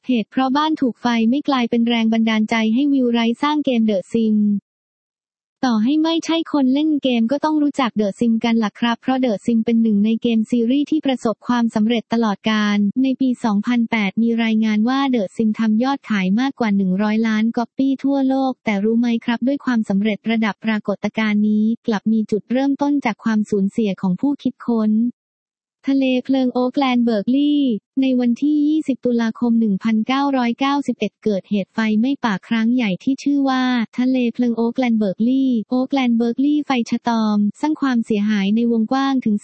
เหตุเพราะบ้านถูกไฟไม่กลายเป็นแรงบันดาลใจให้วิลไรท์สร้างเกมเดอะซิมต่อให้ไม่ใช่คนเล่นเกมก็ต้องรู้จักเดอะซิมกันล่ะครับเพราะเดอะซิมเป็นหนึ่งในเกมซีรีส์ที่ประสบความสำเร็จตลอดกาลในปี 2008 มีรายงานว่าเดอะซิมทำยอดขายมากกว่า 100 ล้านก๊อปปี้ทั่วโลกแต่รู้ไหมครับด้วยความสำเร็จระดับปรากฏการณ์นี้กลับมีจุดเริ่มต้นจากความสูญเสียของผู้คิดค้นทะเลเพลิงโอ๊คแลนด์เบิร์กลีย์ในวันที่ 20 ตุลาคม 1991 เกิดเหตุไฟไหม้ป่าครั้งใหญ่ที่ชื่อว่าทะเลเพลิงโอ๊คแลนด์เบิร์กลีย์ไฟชะตอมสร้างความเสียหายในวงกว้างถึง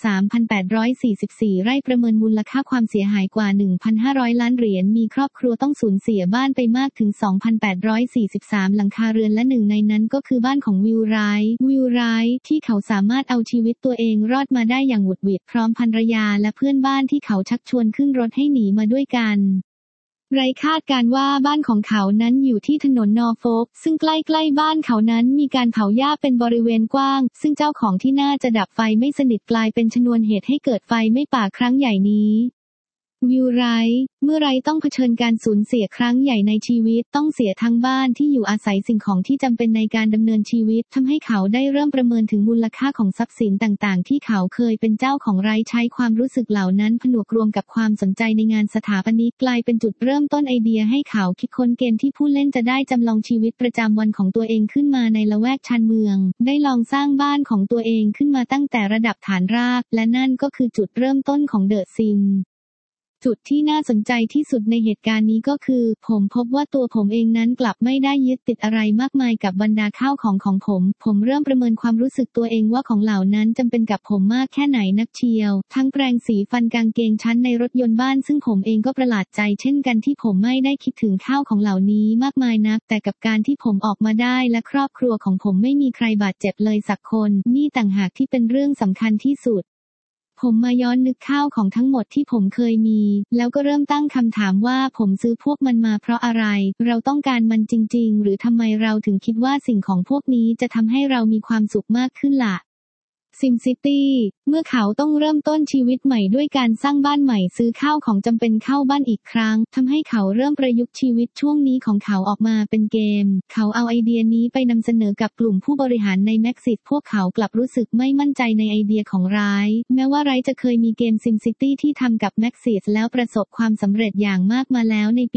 3,844 ไร่ประเมินมูลค่าความเสียหายกว่า 1,500 ล้านเหรียญมีครอบครัวต้องสูญเสียบ้านไปมากถึง 2,843 หลังคาเรือนและหนึ่งในนั้นก็คือบ้านของวิลไรท์ที่เขาสามารถเอาชีวิตตัวเองรอดมาได้อย่างหวุดหวิดพร้อมภรรยาและเพื่อนบ้านที่เขาชักชวนขึ้นรถให้หนีมาด้วยกันไรคาดการว่าบ้านของเขานั้นอยู่ที่ถนนนอร์โฟกซึ่งใกล้ๆบ้านเขานั้นมีการเผาหญ้าเป็นบริเวณกว้างซึ่งเจ้าของที่น่าจะดับไฟไม่สนิทกลายเป็นชนวนเหตุให้เกิดไฟไหม้ป่าครั้งใหญ่นี้วิลไรท์เมื่อไรต้องเผชิญการสูญเสียครั้งใหญ่ในชีวิตต้องเสียทั้งบ้านที่อยู่อาศัยสิ่งของที่จำเป็นในการดำเนินชีวิตทำให้เขาได้เริ่มประเมินถึงมูลค่าของทรัพย์สินต่างๆที่เขาเคยเป็นเจ้าของไรท์ใช้ความรู้สึกเหล่านั้นผนวกรวมกับความสนใจในงานสถาปนิกกลายเป็นจุดเริ่มต้นไอเดียให้เขาคิดค้นเกมที่ผู้เล่นจะได้จำลองชีวิตประจำวันของตัวเองขึ้นมาในละแวกชานเมืองได้ลองสร้างบ้านของตัวเองขึ้นมาตั้งแต่ระดับฐานรากและนั่นก็คือจุดเริ่มต้นของเดอะซิมจุดที่น่าสนใจที่สุดในเหตุการณ์นี้ก็คือผมพบว่าตัวผมเองนั้นกลับไม่ได้ยึดติดอะไรมากมายกับบรรดาข้าวของผมเริ่มประเมินความรู้สึกตัวเองว่าของเหล่านั้นจำเป็นกับผมมากแค่ไหนนักเชียวทั้งแปรงสีฟันกางเกงชั้นในรถยนต์บ้านซึ่งผมเองก็ประหลาดใจเช่นกันที่ผมไม่ได้คิดถึงข้าวของเหล่านี้มากมายนักแต่กับการที่ผมออกมาได้และครอบครัวของผมไม่มีใครบาดเจ็บเลยสักคนนี่ต่างหากที่เป็นเรื่องสำคัญที่สุดผมมาย้อนนึกข้าวของทั้งหมดที่ผมเคยมีแล้วก็เริ่มตั้งคำถามว่าผมซื้อพวกมันมาเพราะอะไรเราต้องการมันจริงๆหรือทำไมเราถึงคิดว่าสิ่งของพวกนี้จะทำให้เรามีความสุขมากขึ้นล่ะซิมซิตี้เมื่อเขาต้องเริ่มต้นชีวิตใหม่ด้วยการสร้างบ้านใหม่ซื้อข้าวของจำเป็นเข้าบ้านอีกครั้งทำให้เขาเริ่มประยุกต์ชีวิตช่วงนี้ของเขาออกมาเป็นเกมเขาเอาไอเดียนี้ไปนำเสนอกับกลุ่มผู้บริหารในแม็กซิสพวกเขากลับรู้สึกไม่มั่นใจในไอเดียของไรท์แม้ว่าไรท์จะเคยมีเกมซิมซิตี้ที่ทำกับแม็กซิสแล้วประสบความสำเร็จอย่างมากมาแล้วในปี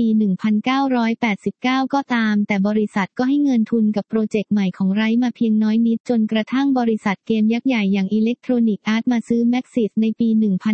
1989 ก็ตามแต่บริษัทก็ให้เงินทุนกับโปรเจกต์ใหม่ของไรท์มาเพียงน้อยนิดจนกระทั่งบริษัทเกมยักษ์ใหญ่อย่างElectronic Arts มาซื้อ Maxis ในปี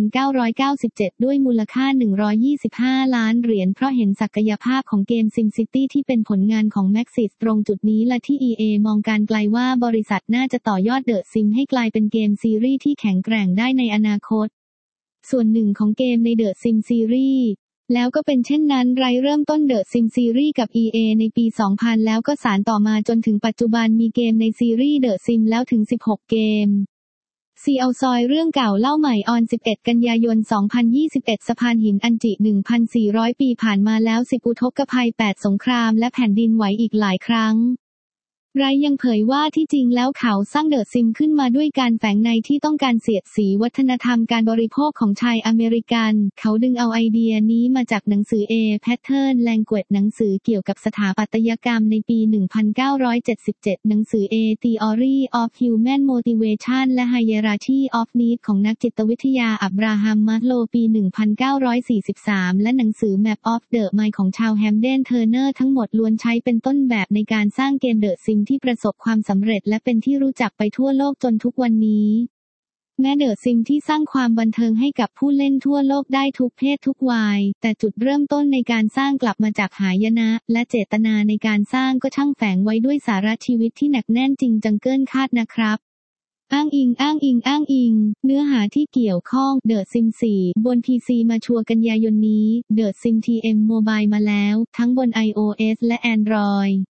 1997 ด้วยมูลค่า 125 ล้านเหรียญเพราะเห็นศักยภาพของเกม SimCity ที่เป็นผลงานของ Maxis ตรงจุดนี้และที่ EA มองการไกลว่าบริษัทน่าจะต่อยอด The Sims ให้กลายเป็นเกมซีรีส์ที่แข็งแกร่งได้ในอนาคตส่วนหนึ่งของเกมใน The Sims ซีรีส์แล้วก็เป็นเช่นนั้นไรท์เริ่มต้น The Sims ซีรีส์กับ EA ในปี 2000 แล้วก็สานต่อมาจนถึงปัจจุบันมีเกมในซีรีส์ The Sims แล้วถึง 16 เกมซีเอาซอยเรื่องเก่าเล่าใหม่ออน 11 กันยายน 2021 สะพานหินอันจิ 1,400 ปีผ่านมาแล้ว 10 อุทกภัย 8 สงครามและแผ่นดินไหวอีกหลายครั้งไรท์ยังเผยว่าที่จริงแล้วเขาสร้างเดอะซิมขึ้นมาด้วยการแฝงในที่ต้องการเสียดสีวัฒนธรรมการบริโภคของชายอเมริกันเขาดึงเอาไอเดียนี้มาจากหนังสือ A Pattern Language หนังสือเกี่ยวกับสถาปัตยกรรมในปี 1977 หนังสือ A Theory of Human Motivation และ Hierarchy of Needs ของนักจิตวิทยาอับราฮัม มัสโลว์ปี 1943 และหนังสือ Map of the Mind ของชาวแฮมเดน เทอร์เนอร์ทั้งหมดล้วนใช้เป็นต้นแบบในการสร้างเกมเดอะซิมที่ประสบความสำเร็จและเป็นที่รู้จักไปทั่วโลกจนทุกวันนี้แม้เดอะซิมที่สร้างความบันเทิงให้กับผู้เล่นทั่วโลกได้ทุกเพศทุกวัยแต่จุดเริ่มต้นในการสร้างกลับมาจากหายนะและเจตนาในการสร้างก็ช่างแฝงไว้ด้วยสาระชีวิตที่หนักแน่นจริงจังเกินคาดนะครับอ้างอิงเนื้อหาที่เกี่ยวข้อง The Sims 4 บน PC มาชัวร์กันยายนนี้ The Sims TM Mobile มาแล้วทั้งบน iOS และ Android